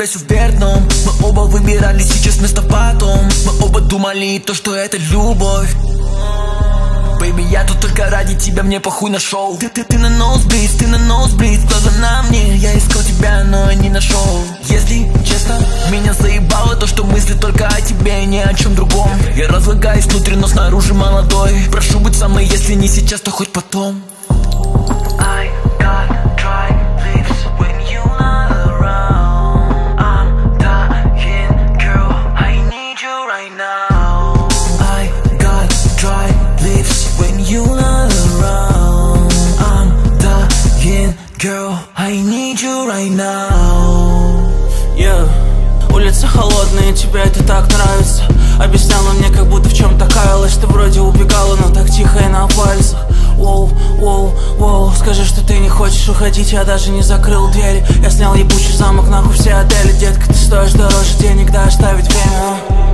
все вверх дном. Мы оба выбирали сейчас место потом. Мы оба думали то, что это любовь. Бэйби, я тут только ради тебя, мне похуй на шоу. Ты на ноузбриз, глаза на мне. Я искал тебя, но не нашел. Если честно, меня заебало то, что мысли только о тебе, ни о чем другом. Я разлагаюсь внутри, но снаружи молодой. Прошу быть со мной, если не сейчас, то хоть потом. I got dry lips when you're not around. I'm dying, girl, I need you right now. I got dry lips when you're not around. I'm dying, girl, I need you right now. Yeah. Улица холодная, тебе это так нравится. Объясняла мне, как будто в чем-то каялась. Ты вроде убегала, но так тихо и на пальцах. Воу, воу, воу, скажи, что ты не хочешь уходить, я даже не закрыл двери. Я снял ебучий замок, нахуй все отели. Детка, ты стоишь дороже денег, да оставить время.